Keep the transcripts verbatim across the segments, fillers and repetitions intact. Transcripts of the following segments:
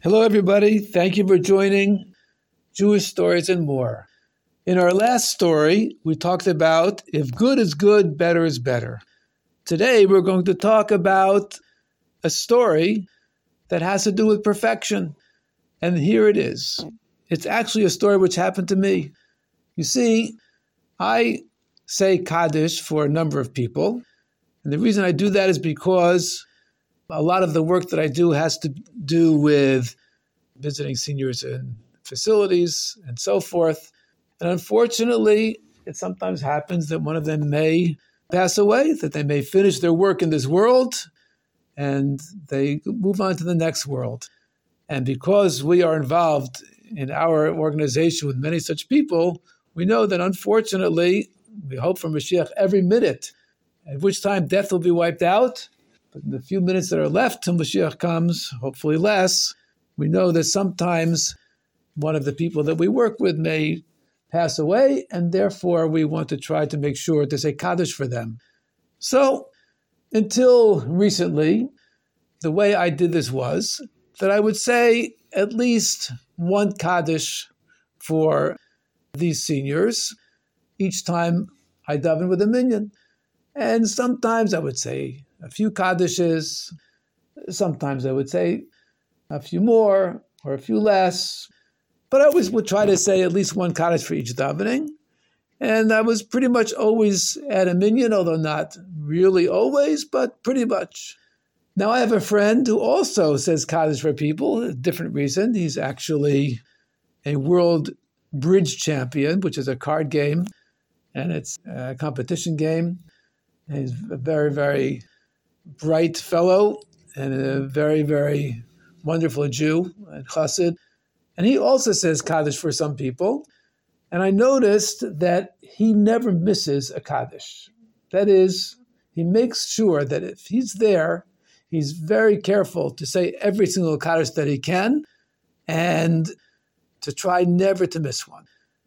Hello, everybody. Thank you for joining Jewish Stories and More. In our last story, we talked about if good is good, better is better. Today, we're going to talk about a story that has to do with perfection. And here it is. It's actually a story which happened to me. You see, I say Kaddish for a number of people. And the reason I do that is because a lot of the work that I do has to do with visiting seniors in facilities and so forth. And unfortunately, it sometimes happens that one of them may pass away, that they may finish their work in this world, and they move on to the next world. And because we are involved in our organization with many such people, we know that unfortunately, we hope for Mashiach every minute, at which time death will be wiped out. But in the few minutes that are left till Mashiach comes, hopefully less, we know that sometimes one of the people that we work with may pass away, and therefore we want to try to make sure to say Kaddish for them. So until recently, the way I did this was that I would say at least one Kaddish for these seniors each time I daven with a minyan. And sometimes I would say a few Kaddishes, sometimes I would say a few more or a few less, but I always would try to say at least one Kaddish for each davening. And I was pretty much always at a minyan, although not really always, but pretty much. Now I have a friend who also says Kaddish for people, a different reason. He's actually a world bridge champion, which is a card game, and it's a competition game. And he's a very, very bright fellow and a very, very wonderful Jew and chassid. And he also says Kaddish for some people. And I noticed that he never misses a Kaddish. That is, he makes sure that if he's there, he's very careful to say every single Kaddish that he can and to try never to miss one.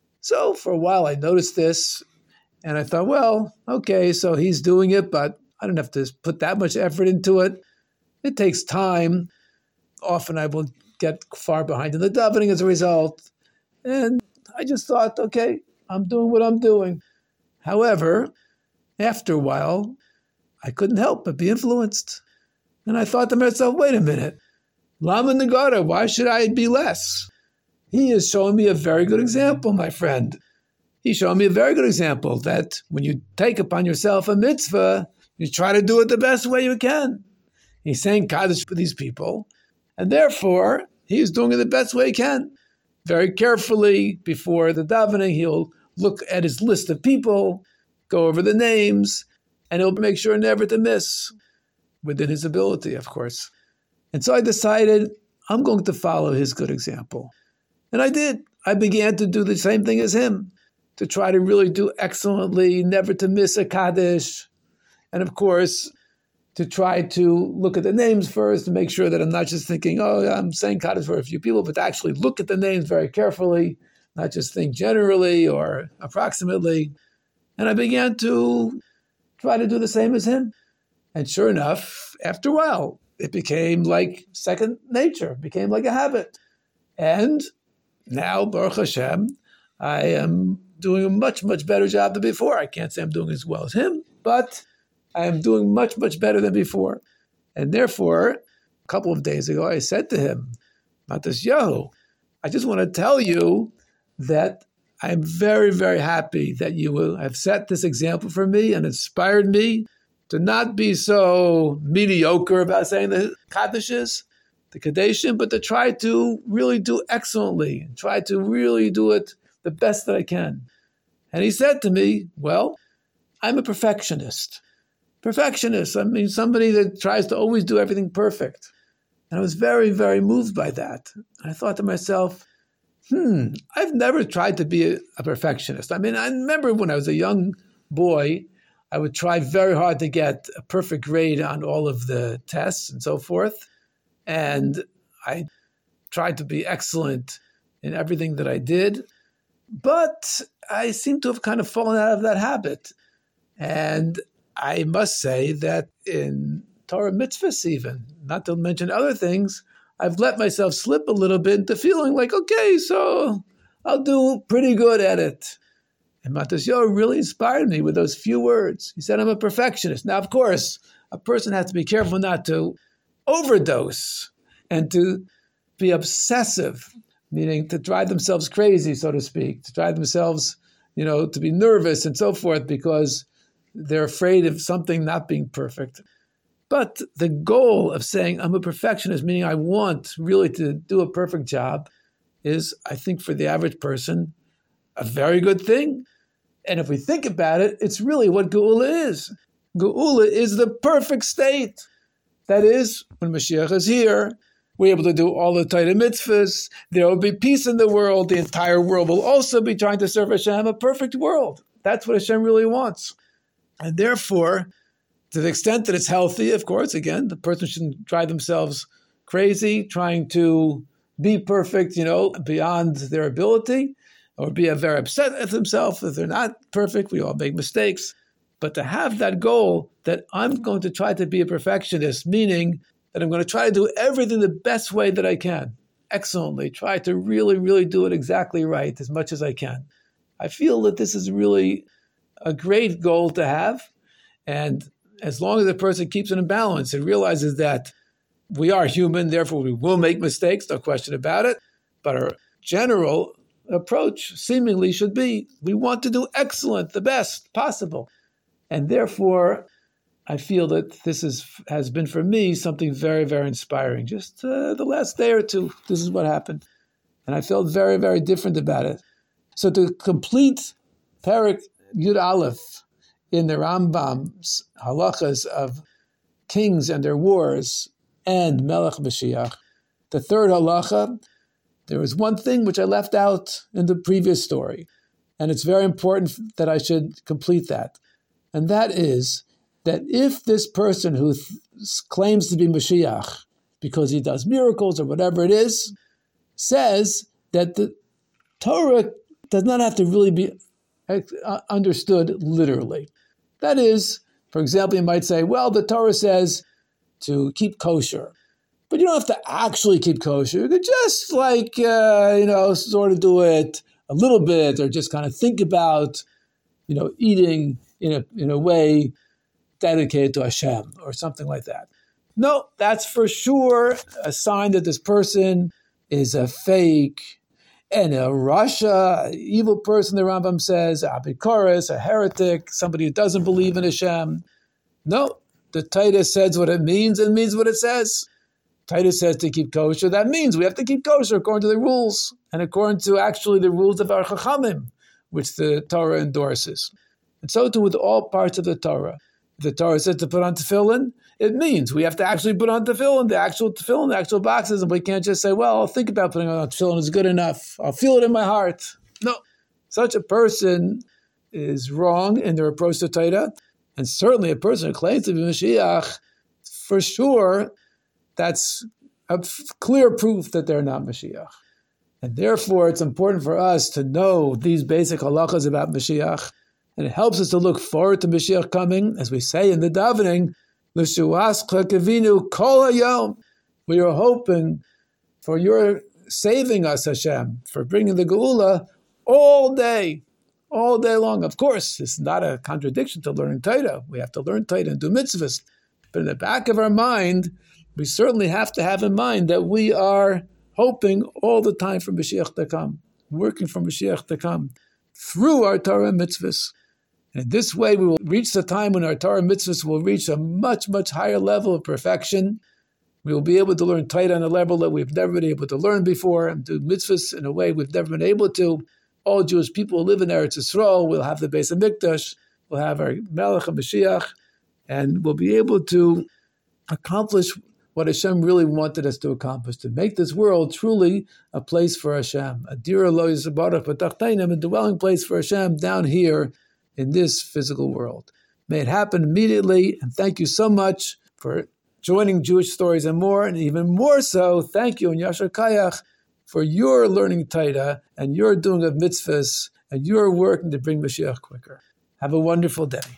So for a while I noticed this and I thought, well, okay, so he's doing it, but I don't have to put that much effort into it. It takes time. Often I will get far behind in the davening as a result. And I just thought, okay, I'm doing what I'm doing. However, after a while, I couldn't help but be influenced. And I thought to myself, wait a minute, Lama Nagara, why should I be less? He is showing me a very good example, my friend. He's showing me a very good example that when you take upon yourself a mitzvah, you try to do it the best way you can. He's saying Kaddish for these people, and therefore, he's doing it the best way he can. Very carefully, before the davening, he'll look at his list of people, go over the names, and he'll make sure never to miss, within his ability, of course. And so I decided I'm going to follow his good example. And I did. I began to do the same thing as him, to try to really do excellently, never to miss a Kaddish. And of course, to try to look at the names first to make sure that I'm not just thinking, oh, I'm saying Kaddish for a few people, but to actually look at the names very carefully, not just think generally or approximately. And I began to try to do the same as him. And sure enough, after a while, it became like second nature, it became like a habit. And now, Baruch Hashem, I am doing a much, much better job than before. I can't say I'm doing as well as him, but I am doing much, much better than before. And therefore, a couple of days ago, I said to him, Matisyahu, I just want to tell you that I'm very, very happy that you have set this example for me and inspired me to not be so mediocre about saying the Kaddishes, the Kadeshim, but to try to really do excellently, try to really do it the best that I can. And he said to me, well, I'm a perfectionist. Perfectionist, I mean, somebody that tries to always do everything perfect. And I was very, very moved by that. And I thought to myself, hmm, I've never tried to be a, a perfectionist. I mean, I remember when I was a young boy, I would try very hard to get a perfect grade on all of the tests and so forth. And I tried to be excellent in everything that I did. But I seem to have kind of fallen out of that habit. And I must say that in Torah mitzvahs even, not to mention other things, I've let myself slip a little bit into feeling like, okay, so I'll do pretty good at it. And Matisyahu really inspired me with those few words. He said, I'm a perfectionist. Now, of course, a person has to be careful not to overdose and to be obsessive, meaning to drive themselves crazy, so to speak, to drive themselves, you know, to be nervous and so forth because they're afraid of something not being perfect. But the goal of saying I'm a perfectionist, meaning I want really to do a perfect job, is, I think, for the average person, a very good thing. And if we think about it, it's really what Geula is. Geula is the perfect state. That is, when Mashiach is here, we're able to do all the Torah mitzvahs. There will be peace in the world. The entire world will also be trying to serve Hashem, a perfect world. That's what Hashem really wants. And therefore, to the extent that it's healthy, of course, again, the person shouldn't drive themselves crazy, trying to be perfect, you know, beyond their ability, or be very upset at themselves if they're not perfect. We all make mistakes. But to have that goal that I'm going to try to be a perfectionist, meaning that I'm going to try to do everything the best way that I can, excellently, try to really, really do it exactly right as much as I can. I feel that this is really a great goal to have. And as long as the person keeps it in balance and realizes that we are human, therefore we will make mistakes, no question about it. But our general approach seemingly should be, we want to do excellent, the best possible. And therefore, I feel that this is has been for me something very, very inspiring. Just uh, the last day or two, this is what happened. And I felt very, very different about it. So to complete Perek Yud Aleph in the Rambam's halachas of kings and their wars and Melech Mashiach, the third halacha, there was one thing which I left out in the previous story. And it's very important that I should complete that. And that is that if this person who th- claims to be Mashiach, because he does miracles or whatever it is, says that the Torah does not have to really be uh, understood literally. That is, for example, you might say, well, the Torah says to keep kosher. But you don't have to actually keep kosher. You could just like, uh, you know, sort of do it a little bit, or just kind of think about, you know, eating in a in a way dedicated to Hashem or something like that. No, that's for sure a sign that this person is a fake and a Rasha, an evil person, the Rambam says, a Abikoros, a heretic, somebody who doesn't believe in Hashem. No, the Torah says what it means and means what it says. Titus says to keep kosher. That means we have to keep kosher according to the rules and according to actually the rules of our Chachamim, which the Torah endorses. And so too with all parts of the Torah. If the Torah says to put on tefillin, it means we have to actually put on tefillin, the actual tefillin, the actual boxes, and we can't just say, well, I'll think about putting on tefillin, it's good enough. I'll feel it in my heart. No, such a person is wrong in their approach to Torah, and certainly a person who claims to be Mashiach, for sure, that's a f- clear proof that they're not Mashiach. And therefore, it's important for us to know these basic halachas about Mashiach, and it helps us to look forward to Mashiach coming, as we say in the davening, L'shuas kavinu kol hayom. We are hoping for your saving us, Hashem, for bringing the Geula all day, all day long. Of course, it's not a contradiction to learning Torah. We have to learn Torah and do mitzvahs. But in the back of our mind, we certainly have to have in mind that we are hoping all the time for Mashiach to come, working for Mashiach to come through our Torah and mitzvahs. And in this way, we will reach the time when our Torah and mitzvahs will reach a much, much higher level of perfection. We will be able to learn Torah on a level that we've never been able to learn before, and do mitzvahs in a way we've never been able to. All Jewish people who live in Eretz Yisrael will have the Beis HaMikdash, we'll have our Melech and Mashiach, and we'll be able to accomplish what Hashem really wanted us to accomplish, to make this world truly a place for Hashem, a dira lo yisabarach b'tachteinim, a dwelling place for Hashem down here in this physical world. May it happen immediately, and thank you so much for joining Jewish Stories and More, and even more so, thank you and Yashar Kayach for your learning Torah and your doing of mitzvahs and your working to bring Mashiach quicker. Have a wonderful day.